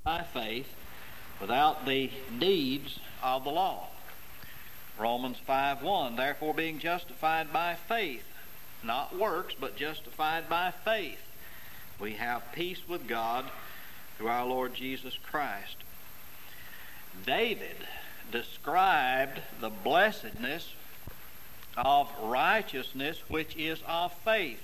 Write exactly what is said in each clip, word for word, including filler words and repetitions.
by faith without the deeds of the law. Romans five one, therefore being justified by faith, not works, but justified by faith, we have peace with God through our Lord Jesus Christ. David described the blessedness of righteousness which is of faith.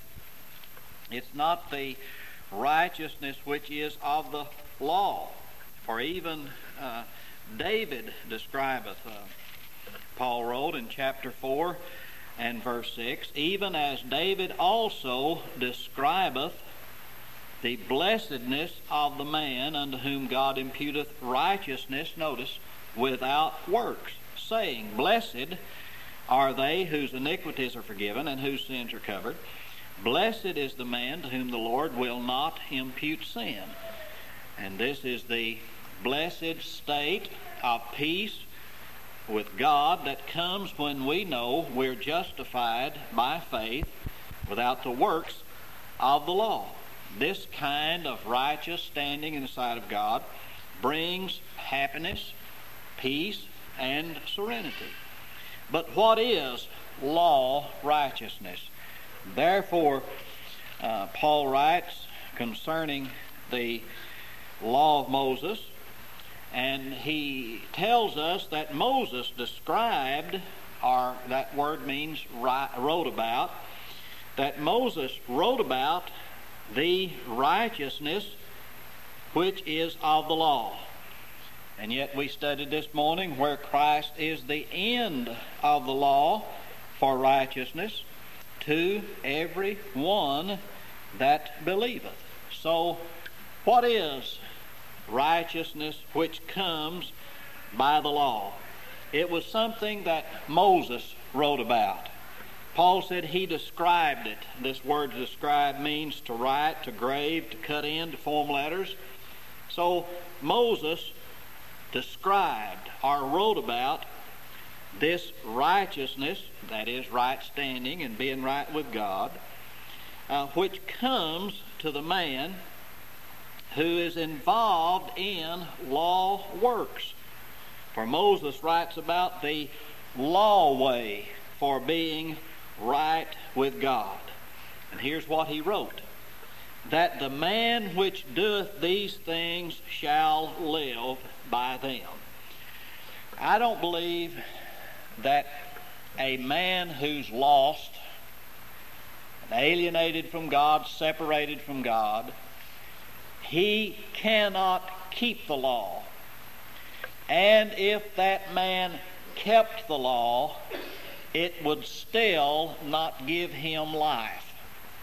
It's not the righteousness which is of the law. For even uh, David describeth, uh, Paul wrote in chapter four and verse six, even as David also describeth the blessedness of the man unto whom God imputeth righteousness, notice, without works, saying, blessed are they whose iniquities are forgiven and whose sins are covered. Blessed is the man to whom the Lord will not impute sin. And this is the blessed state of peace with God that comes when we know we're justified by faith without the works of the law. This kind of righteous standing in the sight of God brings happiness, peace, and serenity. But what is law righteousness? Therefore, uh, Paul writes concerning the law of Moses, and he tells us that Moses described, or that word means wrote about, that Moses wrote about the righteousness which is of the law. And yet we studied this morning where Christ is the end of the law for righteousness to every one that believeth. So what is righteousness which comes by the law? It was something that Moses wrote about. Paul said he described it. This word describe means to write, to grave, to cut in, to form letters. So Moses described or wrote about this righteousness, that is right standing and being right with God, uh, which comes to the man who is involved in law works. For Moses writes about the law way for being right with God. And here's what he wrote: that the man which doeth these things shall live by them. I don't believe that a man who's lost, alienated from God, separated from God, he cannot keep the law. And if that man kept the law, it would still not give him life.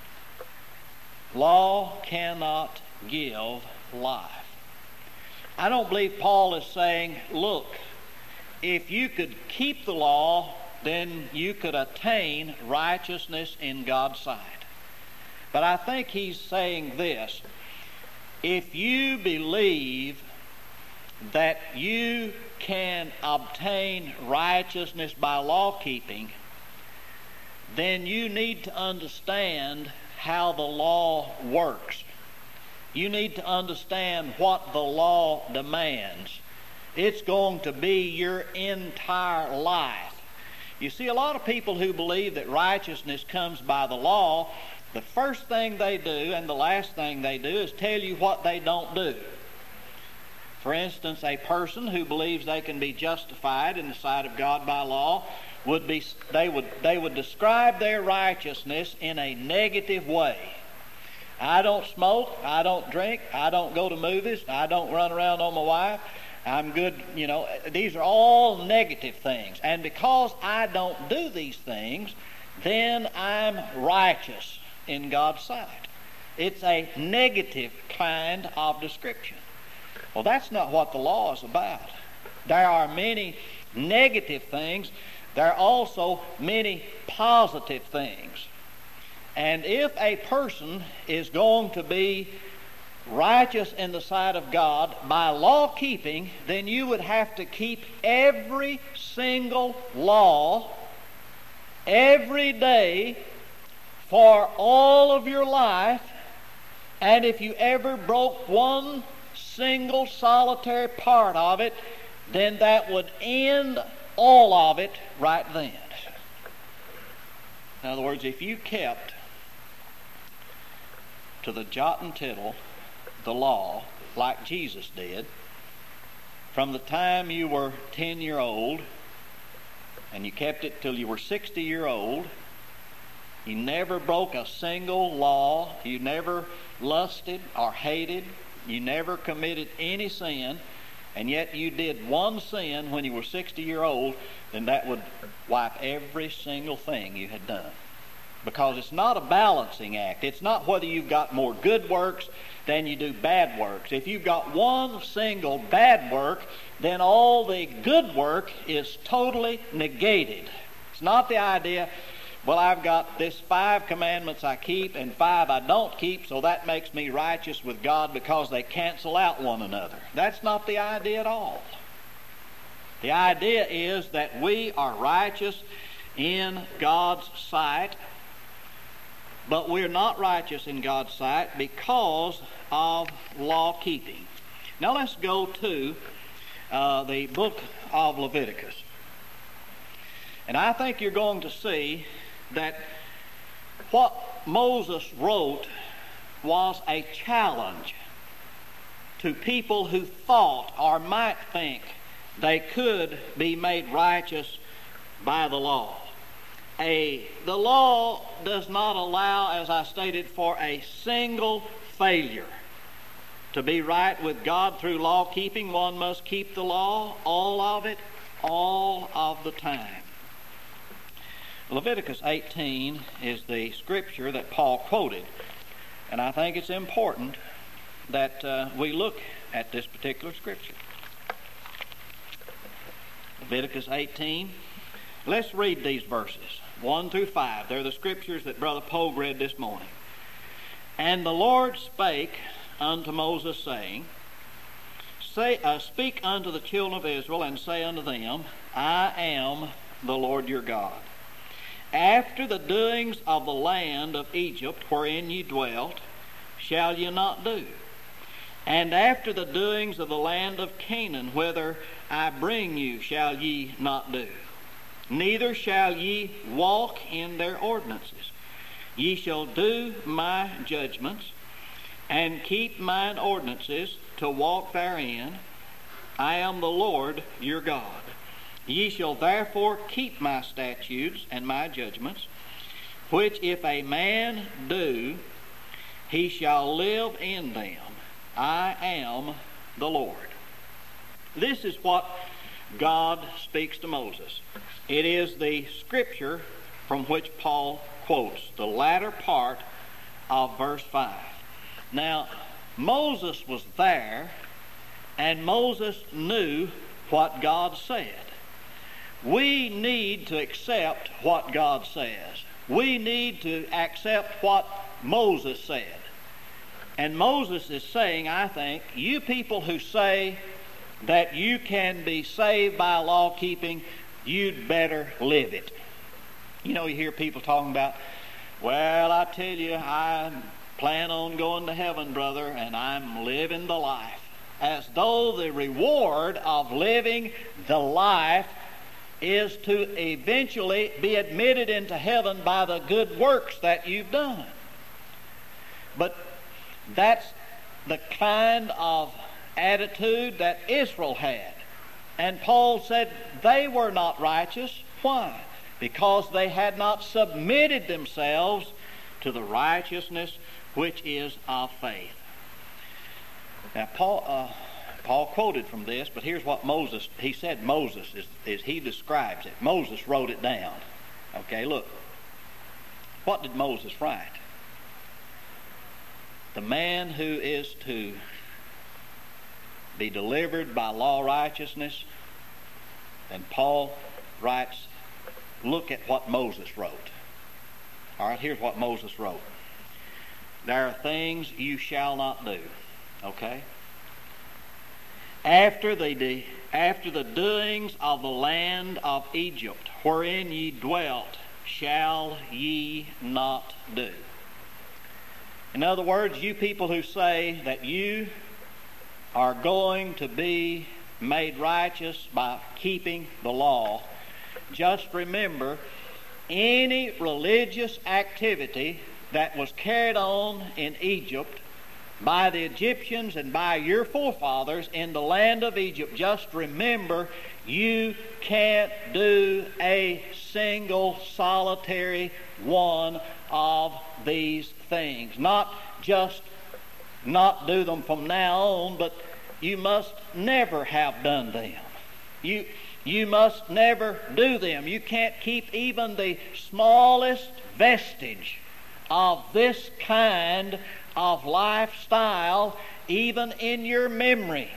Law cannot give life. I don't believe Paul is saying, look, if you could keep the law, then you could attain righteousness in God's sight. But I think he's saying this: if you believe that you can obtain righteousness by law keeping, then you need to understand how the law works. You need to understand what the law demands. It's going to be your entire life. You see, a lot of people who believe that righteousness comes by the law, the first thing they do and the last thing they do is tell you what they don't do. For instance, a person who believes they can be justified in the sight of God by law would be they would they would describe their righteousness in a negative way. I don't smoke, I don't drink, I don't go to movies, I don't run around on my wife, I'm good, you know, these are all negative things. And because I don't do these things, then I'm righteous in God's sight. It's a negative kind of description. Well, that's not what the law is about. There are many negative things. There are also many positive things. And if a person is going to be righteous in the sight of God by law keeping, then you would have to keep every single law every day for all of your life. And if you ever broke one single solitary part of it, then that would end all of it right then. In other words, if you kept to the jot and tittle the law like Jesus did, from the time you were ten year old and you kept it till you were sixty year old, you never broke a single law, you never lusted or hated, you never committed any sin, and yet you did one sin when you were sixty year old, then that would wipe every single thing you had done. Because it's not a balancing act. It's not whether you've got more good works than you do bad works. If you've got one single bad work, then all the good work is totally negated. It's not the idea, well, I've got this five commandments I keep and five I don't keep, so that makes me righteous with God because they cancel out one another. That's not the idea at all. The idea is that we are righteous in God's sight, but we're not righteous in God's sight because of law keeping. Now let's go to uh, the book of Leviticus. And I think you're going to see that what Moses wrote was a challenge to people who thought or might think they could be made righteous by the law. A, the law does not allow, as I stated, for a single failure. To be right with God through law keeping, one must keep the law, all of it, all of the time. Leviticus eighteen is the scripture that Paul quoted, and I think it's important that uh, we look at this particular scripture. Leviticus eighteen. Let's read these verses, one through five. They're the scriptures that Brother Pogue read this morning. And the Lord spake unto Moses, saying, Say, uh, Speak unto the children of Israel, and say unto them, I am the Lord your God. After the doings of the land of Egypt, wherein ye dwelt, shall ye not do. And after the doings of the land of Canaan, whither I bring you, shall ye not do. Neither shall ye walk in their ordinances. Ye shall do my judgments, and keep mine ordinances, to walk therein. I am the Lord your God. Ye shall therefore keep my statutes and my judgments, which if a man do, he shall live in them. I am the Lord. This is what God speaks to Moses. It is the scripture from which Paul quotes, the latter part of verse five. Now, Moses was there, and Moses knew what God said. We need to accept what God says. We need to accept what Moses said. And Moses is saying, I think, you people who say that you can be saved by law keeping, you'd better live it. You know, you hear people talking about, well, I tell you, I plan on going to heaven, brother, and I'm living the life. As though the reward of living the life is to eventually be admitted into heaven by the good works that you've done. But that's the kind of attitude that Israel had. And Paul said they were not righteous. Why? Because they had not submitted themselves to the righteousness which is of faith. Now, Paul, uh, Paul quoted from this, but here's what Moses, he said Moses, is, is he describes it. Moses wrote it down. Okay, look. What did Moses write? The man who is to be delivered by law righteousness, and Paul writes, look at what Moses wrote. All right, here's what Moses wrote. There are things you shall not do. Okay? After the, after the doings of the land of Egypt, wherein ye dwelt, shall ye not do. In other words, you people who say that you are going to be made righteous by keeping the law, just remember, any religious activity that was carried on in Egypt by the Egyptians and by your forefathers in the land of Egypt, just remember, you can't do a single solitary one of these things. Not just not do them from now on, but you must never have done them. You, you must never do them. You can't keep even the smallest vestige of this kind of lifestyle even in your memory.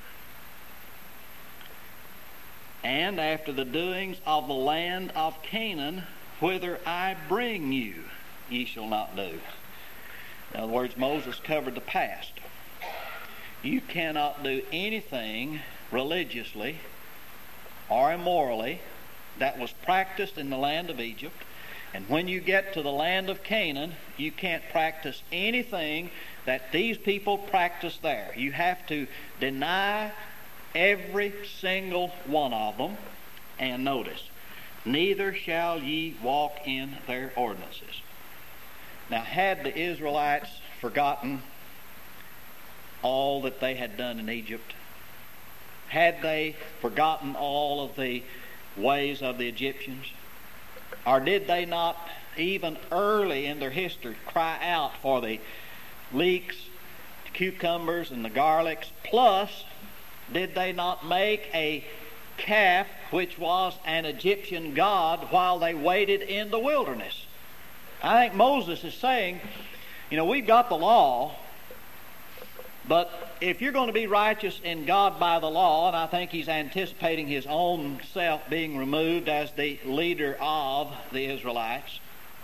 And after the doings of the land of Canaan, whither I bring you, ye shall not do. In other words, Moses covered the past. You cannot do anything religiously or immorally that was practiced in the land of Egypt. And when you get to the land of Canaan, you can't practice anything that these people practice there. You have to deny every single one of them. And notice, neither shall ye walk in their ordinances. Now, had the Israelites forgotten all that they had done in Egypt? Had they forgotten all of the ways of the Egyptians? Or did they not, even early in their history, cry out for the leeks, the cucumbers, and the garlics? Plus, did they not make a calf which was an Egyptian god while they waited in the wilderness? I think Moses is saying, you know, we've got the law, but if you're going to be righteous in God by the law, and I think he's anticipating his own self being removed as the leader of the Israelites,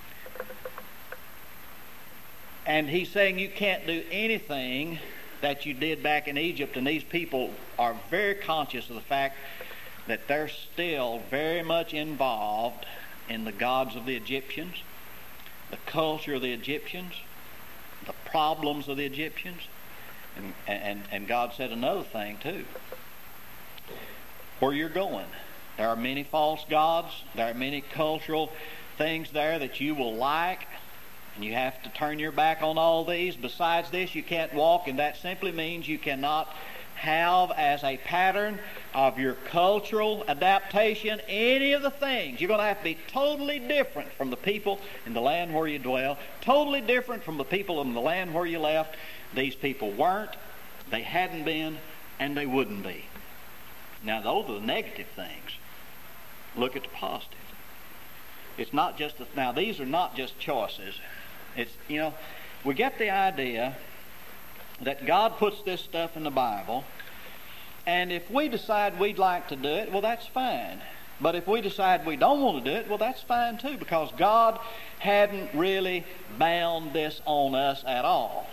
and he's saying you can't do anything that you did back in Egypt, and these people are very conscious of the fact that they're still very much involved in the gods of the Egyptians, the culture of the Egyptians, the problems of the Egyptians. And, and, and God said another thing too. Where you're going, there are many false gods, there are many cultural things there that you will like, and you have to turn your back on all these. Besides this, you can't walk, and that simply means you cannot have as a pattern of your cultural adaptation any of the things. You're going to have to be totally different from the people in the land where you dwell, totally different from the people in the land where you left. These people weren't, they hadn't been, and they wouldn't be. Now, those are the negative things. Look at the positive. It's not just, the, now these are not just choices. It's, you know, we get the idea that God puts this stuff in the Bible, and if we decide we'd like to do it, well, that's fine. But if we decide we don't want to do it, well, that's fine too, because God hadn't really bound this on us at all.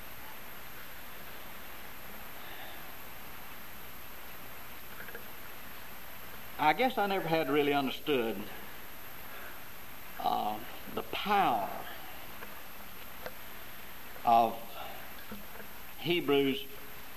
I guess I never had really understood uh, the power of Hebrews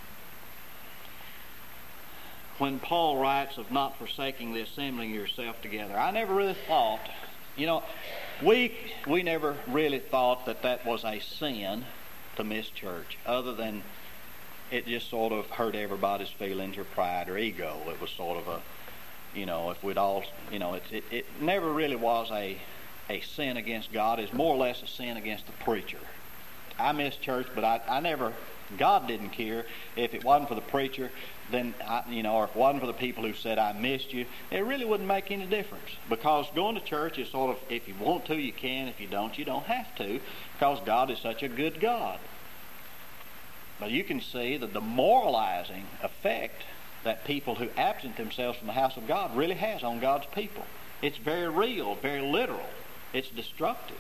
when Paul writes of not forsaking the assembling yourself together. I never really thought, you know, we we never really thought that that was a sin to miss church, other than it just sort of hurt everybody's feelings or pride or ego. It was sort of a, you know, if we'd all, you know, it, it, it never really was a, a sin against God. It's more or less a sin against the preacher. I missed church, but I, I never, God didn't care. If it wasn't for the preacher, then, I, you know, or if it wasn't for the people who said, I missed you, it really wouldn't make any difference. Because going to church is sort of, if you want to, you can. If you don't, you don't have to. Because God is such a good God. But you can see the demoralizing effect that people who absent themselves from the house of God really has on God's people. It's very real, very literal. It's destructive.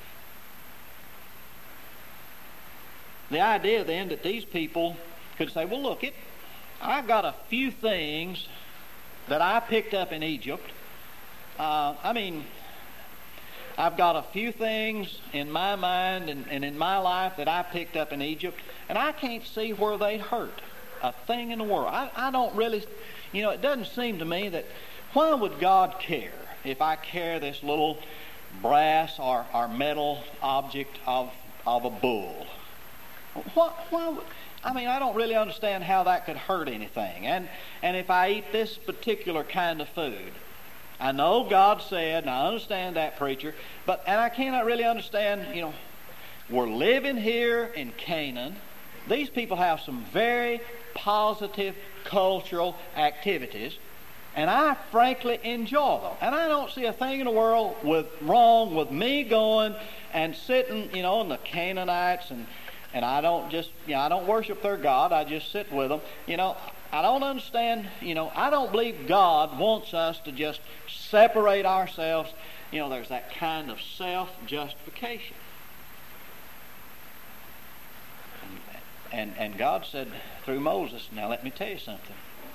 The idea then that these people could say, well, look, it, I've got a few things that I picked up in Egypt. Uh, I mean, I've got a few things in my mind and, and in my life that I picked up in Egypt, and I can't see where they hurt. a thing in the world. I, I don't really, you know, it doesn't seem to me that, why would God care if I carry this little brass or, or metal object of, of a bull? Why, why would, I mean, I don't really understand how that could hurt anything. And, and if I eat this particular kind of food, I know God said, and I understand that, preacher, but, and I cannot really understand, you know, we're living here in Canaan. These people have some very positive cultural activities, and I frankly enjoy them. And I don't see a thing in the world with wrong with me going and sitting, you know, in the Canaanites, and and I don't just, you know, I don't worship their God. I just sit with them. You know, I don't understand, you know, I don't believe God wants us to just separate ourselves. You know, there's that kind of self-justification. And, and God said through Moses, now let me tell you something.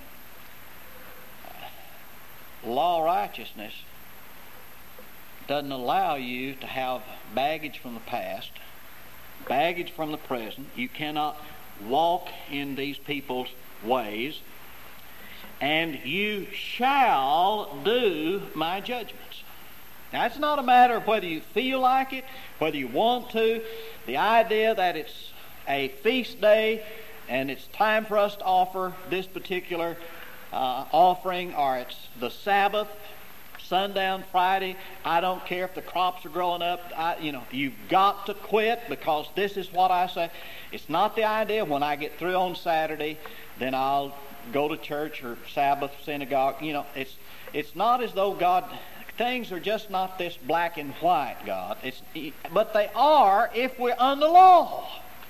Law righteousness doesn't allow you to have baggage from the past, baggage from the present. You cannot walk in these people's ways. And you shall do my judgments. Now, it's not a matter of whether you feel like it, whether you want to. The idea that it's a feast day and it's time for us to offer this particular uh, offering, or it's the Sabbath, sundown Friday, I don't care if the crops are growing up. I, you know, you've got to quit, because this is what I say. It's not the idea when I get through on Saturday, then I'll go to church or Sabbath, synagogue. You know, it's it's not as though God, things are just not this black and white, God. It's, but they are if we're under law.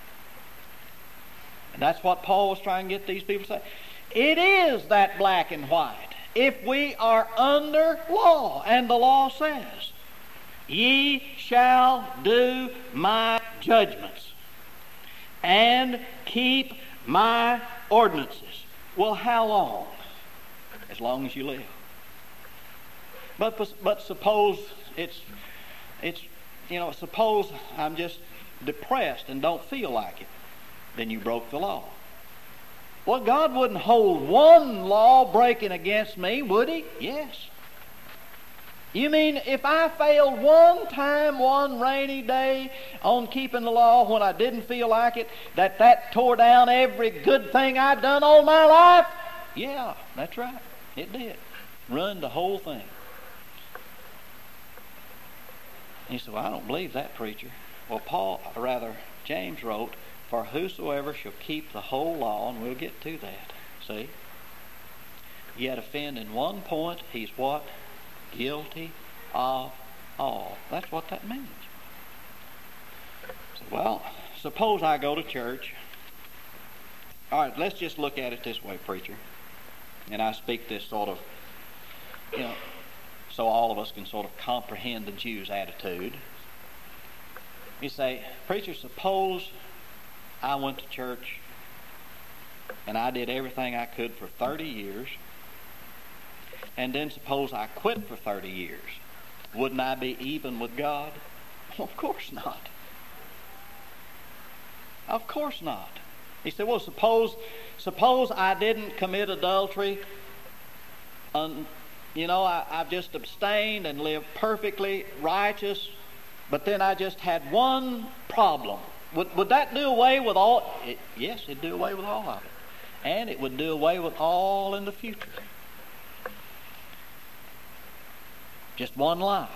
And that's what Paul was trying to get these people to say. It is that black and white if we are under law. And the law says, ye shall do my judgments and keep my ordinances. Well, how long? As long as you live. But but suppose it's it's you know suppose I'm just depressed and don't feel like it. Then you broke the law. Well, God wouldn't hold one law breaking against me, would He? Yes. You mean if I failed one time, one rainy day on keeping the law when I didn't feel like it, that that tore down every good thing I'd done all my life? Yeah, that's right. It did. Ruined the whole thing. He said, well, I don't believe that, preacher. Well, Paul, or rather, James wrote, for whosoever shall keep the whole law, and we'll get to that, see? Yet offend in one point, he's what? Guilty of all. That's what that means. So, well, suppose I go to church. All right, let's just look at it this way, preacher. And I speak this sort of, you know, so all of us can sort of comprehend the Jew's attitude. You say, preacher, suppose I went to church and I did everything I could for thirty years, and then suppose I quit for thirty years. Wouldn't I be even with God? Well, of course not. Of course not. He said, well, suppose suppose I didn't commit adultery. Um, you know, I, I've just abstained and lived perfectly righteous, but then I just had one problem. Would, would that do away with all? It, yes, it'd do away with all of it. And it would do away with all in the future. Just one lie.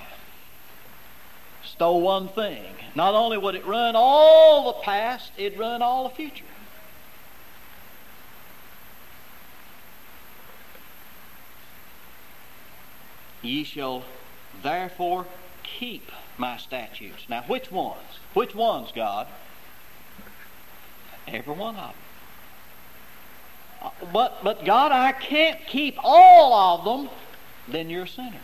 Stole one thing. Not only would it ruin all the past, it'd ruin all the future. Ye shall therefore keep my statutes. Now, which ones? Which ones, God? Every one of them. But, but God, I can't keep all of them. Then you're a sinner.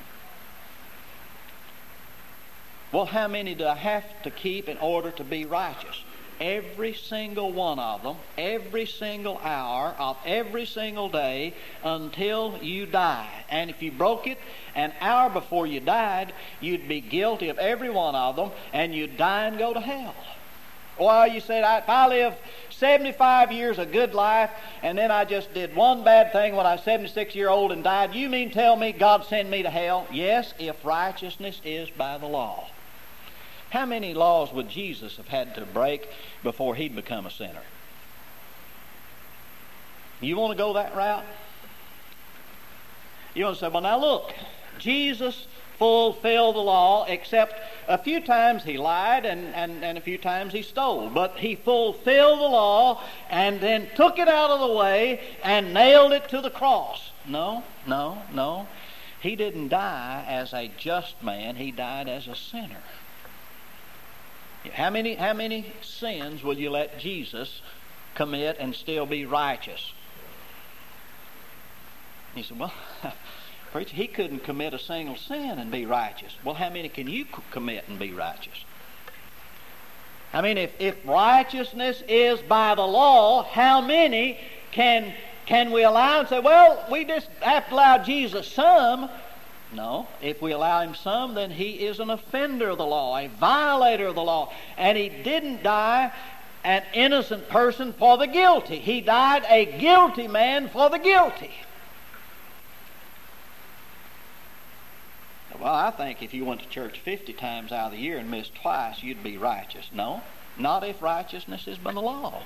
Well, how many do I have to keep in order to be righteous? Every single one of them, every single hour of every single day until you die. And if you broke it an hour before you died, you'd be guilty of every one of them, and you'd die and go to hell. Well, you said, if I live seventy-five years of good life, and then I just did one bad thing when I was seventy-six years old and died. You mean tell me God send me to hell? Yes, if righteousness is by the law. How many laws would Jesus have had to break before he'd become a sinner? You want to go that route? You want to say, well, now look, Jesus fulfilled the law, except a few times he lied and, and, and a few times he stole. But he fulfilled the law and then took it out of the way and nailed it to the cross. No, no, no. He didn't die as a just man. He died as a sinner. How many, how many sins will you let Jesus commit and still be righteous? He said, well, preacher, he couldn't commit a single sin and be righteous. Well, how many can you commit and be righteous? I mean, if, if righteousness is by the law, how many can, can we allow and say, well, we just have to allow Jesus some? No. If we allow him some, then he is an offender of the law, a violator of the law. And he didn't die an innocent person for the guilty. He died a guilty man for the guilty. Well, I think if you went to church fifty times out of the year and missed twice, you'd be righteous. No, not if righteousness is by the law.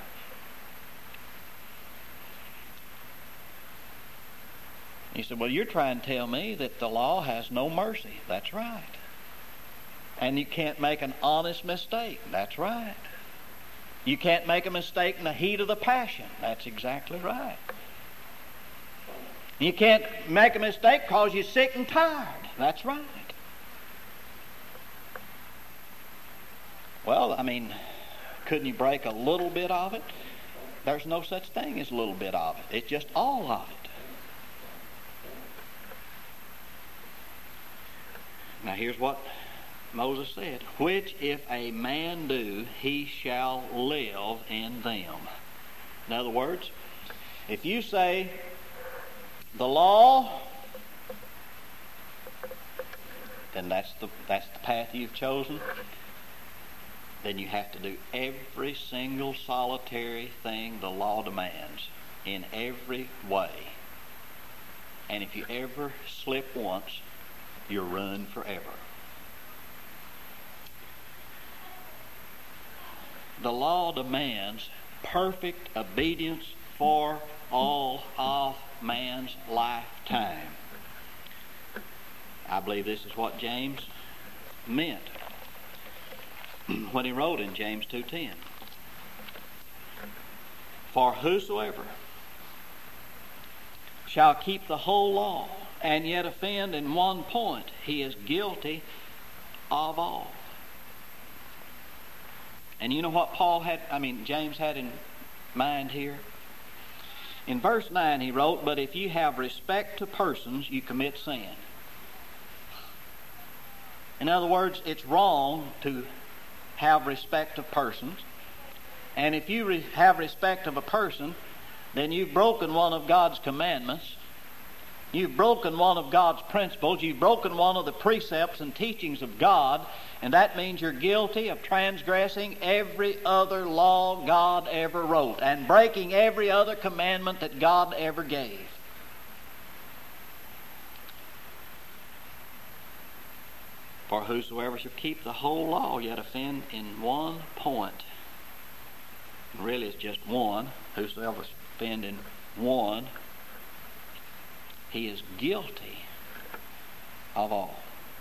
He said, well, you're trying to tell me that the law has no mercy. That's right. And you can't make an honest mistake. That's right. You can't make a mistake in the heat of the passion. That's exactly right. You can't make a mistake because you're sick and tired. That's right. Well, I mean, couldn't you break a little bit of it? There's no such thing as a little bit of it. It's just all of it. Now here's what Moses said. Which if a man do, he shall live in them. In other words, if you say the law, then that's the that's the path you've chosen, then you have to do every single solitary thing the law demands in every way. And if you ever slip once, you're ruined forever. The law demands perfect obedience for all of man's lifetime. I believe this is what James meant when he wrote in James two ten. For whosoever shall keep the whole law and yet offend in one point, he is guilty of all. And you know what Paul had, I mean James had in mind here? In verse nine he wrote, but if you have respect to persons, you commit sin. In other words, it's wrong to have respect of persons. And if you re- have respect of a person, then you've broken one of God's commandments. You've broken one of God's principles. You've broken one of the precepts and teachings of God. And that means you're guilty of transgressing every other law God ever wrote and breaking every other commandment that God ever gave. For whosoever shall keep the whole law yet offend in one point. And really it's just one. Whosoever offend in one, he is guilty of all.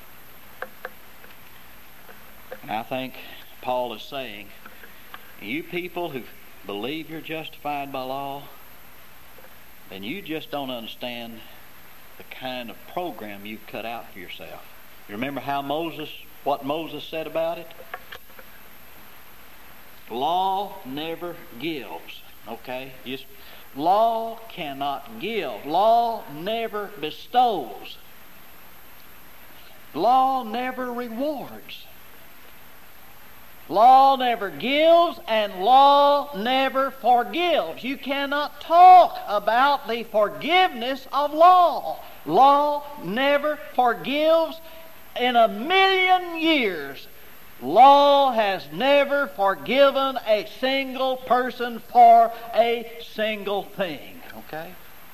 And I think Paul is saying, you people who believe you're justified by law, then you just don't understand the kind of program you've cut out for yourself. You remember how Moses, what Moses said about it? Law never gives. Okay? Just, law cannot give. Law never bestows. Law never rewards. Law never gives, and law never forgives. You cannot talk about the forgiveness of law. Law never forgives. In a million years, Law has never forgiven a single person for a single thing. Okay?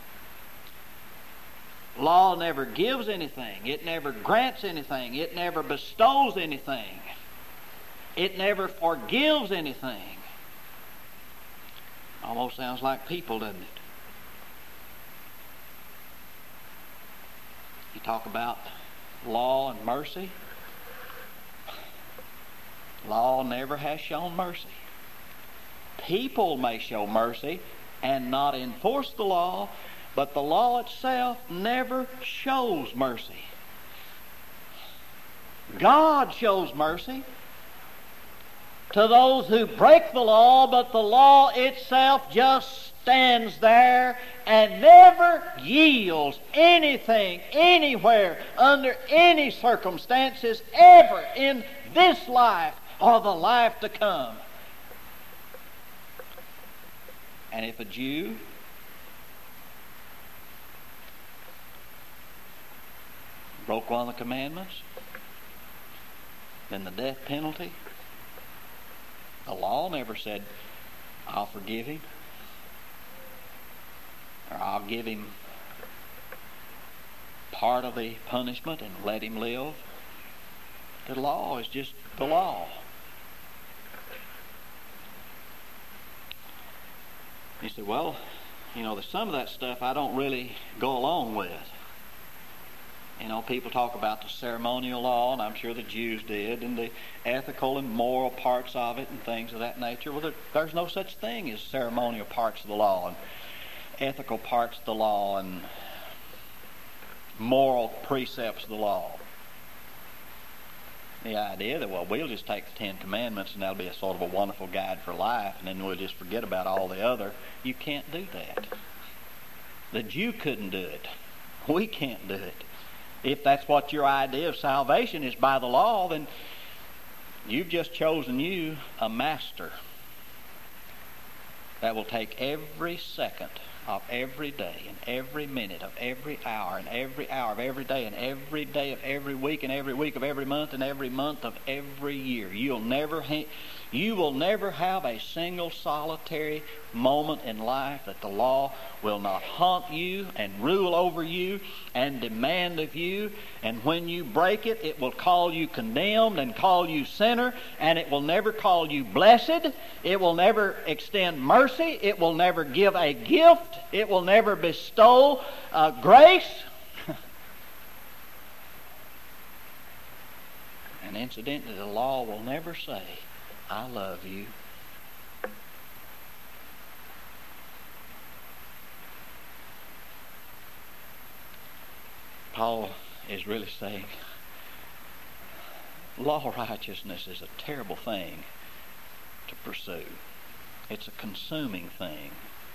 Law never gives anything. It never grants anything. It never bestows anything. It never forgives anything. Almost sounds like people, doesn't it? You talk about law and mercy. Law never has shown mercy. People may show mercy and not enforce the law, but the law itself never shows mercy. God shows mercy to those who break the law, but the law itself just stands there and never yields anything, anywhere, under any circumstances, ever in this life or the life to come. And if a Jew broke one of the commandments, then the death penalty, the law never said, I'll forgive him, or I'll give him part of the punishment and let him live. The law is just the law. You say, well, you know, there's some of that stuff I don't really go along with. You know, people talk about the ceremonial law, and I'm sure the Jews did, and the ethical and moral parts of it and things of that nature. Well, there, there's no such thing as ceremonial parts of the law and ethical parts of the law and moral precepts of the law. The idea that, well, we'll just take the Ten Commandments and that'll be a sort of a wonderful guide for life, and then we'll just forget about all the other. You can't do that. The Jew couldn't do it. We can't do it. If that's what your idea of salvation is by the law, then you've just chosen you a master that will take every second of every day and every minute of every hour and every hour of every day and every day of every week and every week of every month and every month of every year. You'll never ha- you will never have a single solitary moment in life that the law will not haunt you and rule over you and demand of you. And when you break it, it will call you condemned and call you sinner, and it will never call you blessed. It will never extend mercy. It will never give a gift. It will never bestow uh, grace. And incidentally, the law will never say, I love you. Paul is really saying law righteousness is a terrible thing to pursue. It's a consuming thing.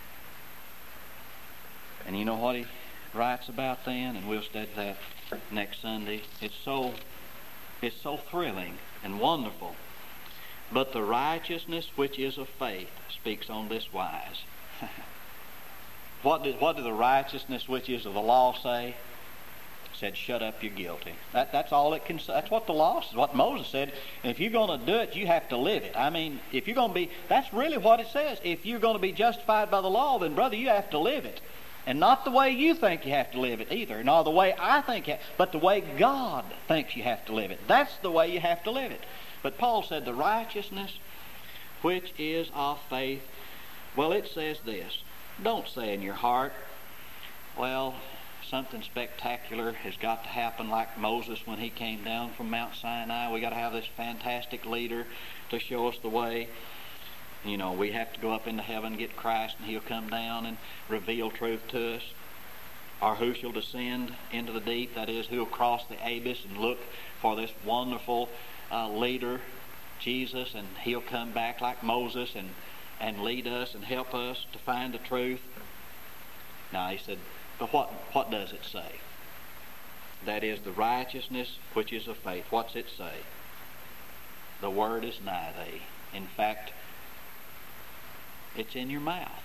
And you know what he writes about then? And we'll study that next Sunday. It's so, it's so thrilling and wonderful. But the righteousness which is of faith speaks on this wise. What did, what did the righteousness which is of the law say? It said, shut up, you're guilty. That, that's all it can say. That's what the law says, what Moses said. And if you're going to do it, you have to live it. I mean, if you're going to be, that's really what it says. If you're going to be justified by the law, then brother, you have to live it. And not the way you think you have to live it either, nor the way I think, you have, but the way God thinks you have to live it. That's the way you have to live it. But Paul said the righteousness which is of faith, well, it says this. Don't say in your heart, well, something spectacular has got to happen like Moses when he came down from Mount Sinai. We got to have this fantastic leader to show us the way. You know, we have to go up into heaven, get Christ, and he'll come down and reveal truth to us. Or who shall descend into the deep? That is, who will cross the abyss and look for this wonderful Uh, leader, Jesus, and he'll come back like Moses and, and lead us and help us to find the truth. Now he said, but what, what does it say? That is the righteousness which is of faith. What's it say? The word is nigh thee. In fact, it's in your mouth.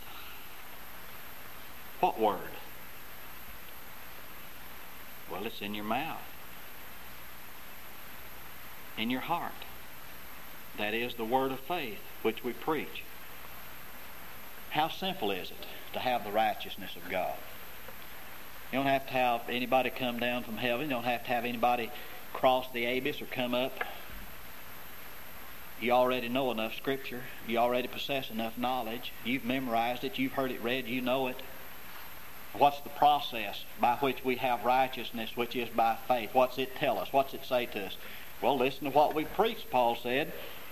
What word? Well, it's in your mouth. In your heart. That is the word of faith which we preach. How simple is it to have the righteousness of God? You don't have to have anybody come down from heaven. You don't have to have anybody cross the abyss or come up. You already know enough Scripture. You already possess enough knowledge. You've memorized it. You've heard it read. You know it. What's the process by which we have righteousness, which is by faith? What's it tell us? What's it say to us? Well, listen to what we preached, Paul said.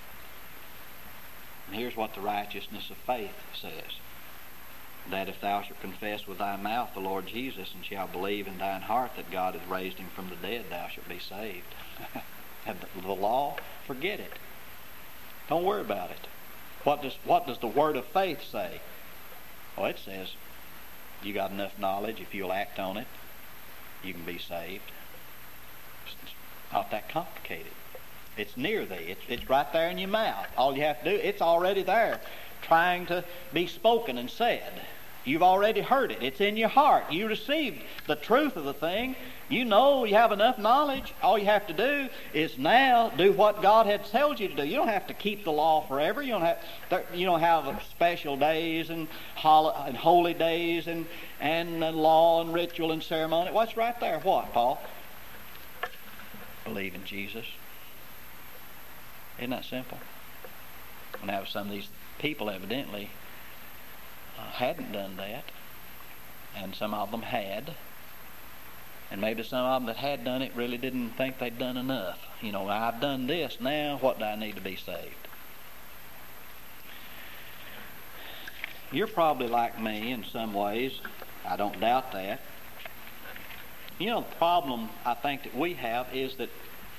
And here's what the righteousness of faith says. That if thou shalt confess with thy mouth the Lord Jesus, and shalt believe in thine heart that God hath raised him from the dead, thou shalt be saved. And the, the law, forget it. Don't worry about it. What does, what does the word of faith say? Well, it says, you got enough knowledge, if you'll act on it, you can be saved. It's not that complicated. It's near thee. It's, it's right there in your mouth. All you have to do, it's already there, trying to be spoken and said. You've already heard it. It's in your heart. You received the truth of the thing. You know you have enough knowledge. All you have to do is now do what God had told you to do. You don't have to keep the law forever. You don't have you don't have special days and, hol- and holy days and and law and ritual and ceremony. What's right there? What, Paul? Believe in Jesus. Isn't that simple? Now some of these people evidently uh, hadn't done that, and some of them had. And maybe some of them that had done it really didn't think they'd done enough. You know, I've done this, now what do I need to be saved? You're probably like me in some ways. I don't doubt that. You know, the problem I think that we have is that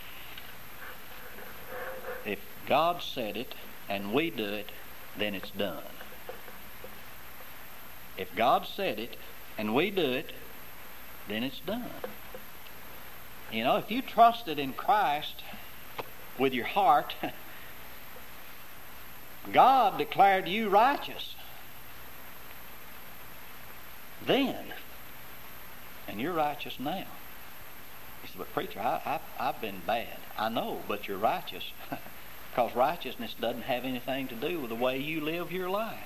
if God said it and we do it, then it's done. If God said it and we do it, then it's done. You know, if you trusted in Christ with your heart, God declared you righteous then, and you're righteous now. He said, but preacher, I, I, I've been bad. I know, but you're righteous. Because righteousness doesn't have anything to do with the way you live your life.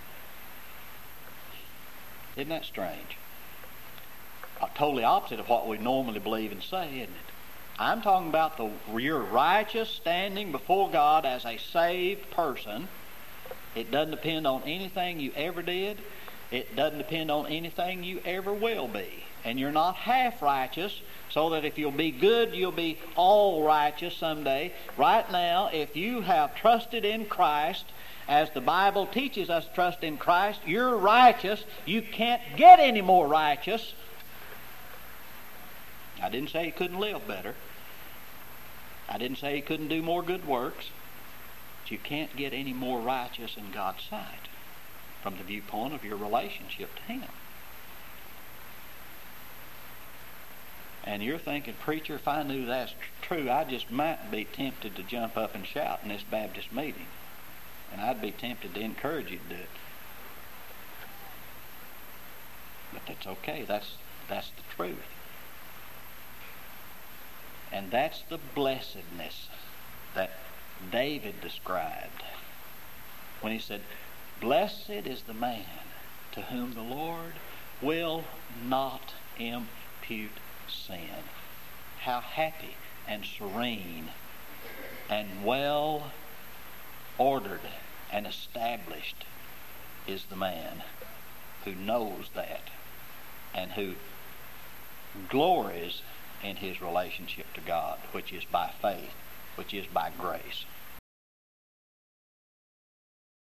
Isn't that strange? Totally opposite of what we normally believe and say, isn't it? I'm talking about the your righteous standing before God as a saved person. It doesn't depend on anything you ever did. It doesn't depend on anything you ever will be. And you're not half righteous, so that if you'll be good, you'll be all righteous someday. Right now, if you have trusted in Christ, as the Bible teaches us to trust in Christ, you're righteous. You can't get any more righteous. I didn't say he couldn't live better. I didn't say he couldn't do more good works. But you can't get any more righteous in God's sight from the viewpoint of your relationship to him. And you're thinking, preacher, if I knew that's true, I just might be tempted to jump up and shout in this Baptist meeting. And I'd be tempted to encourage you to do it. But that's okay. That's, that's the truth. And that's the blessedness that David described when he said, blessed is the man to whom the Lord will not impute sin. How happy and serene and well ordered and established is the man who knows that and who glories in his relationship to God, which is by faith, which is by grace.